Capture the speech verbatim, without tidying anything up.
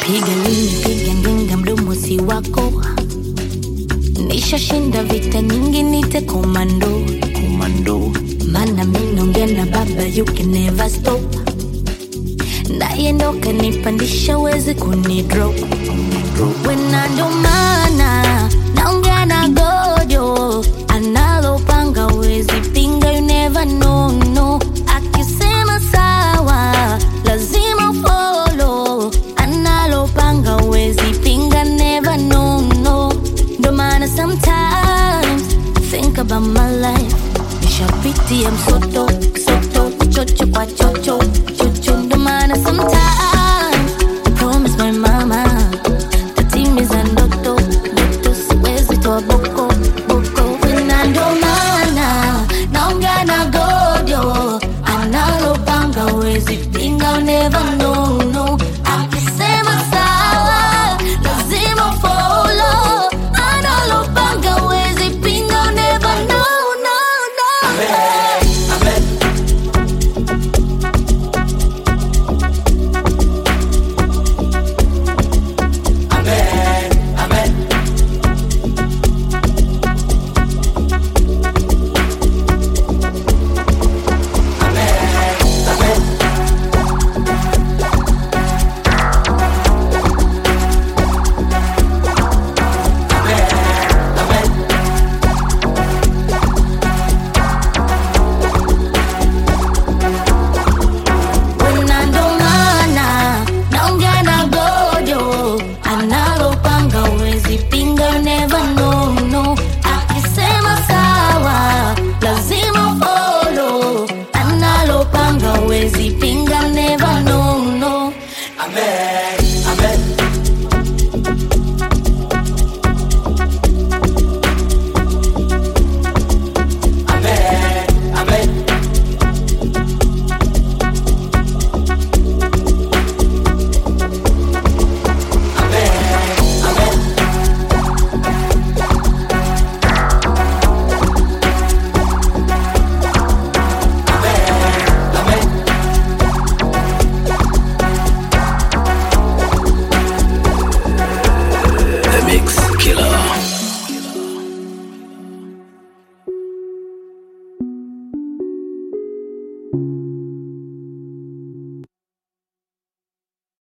Piga lini, piga ngenga, mdomo si wako. Nishashinda vita nyingi, nite komando. Komando. Mana mimi naongea na baba, you can never stop. Ndaye ndo kanipandisha, wezi kunidrop. Wena ndo maana naongea na gojo, analopanga wezi pinga, you never know, no. Akisema sawa, lazima follow. Analopanga wezi pinga, never know, no. Ndo maana sometimes think about my life. Nishapitia msoto,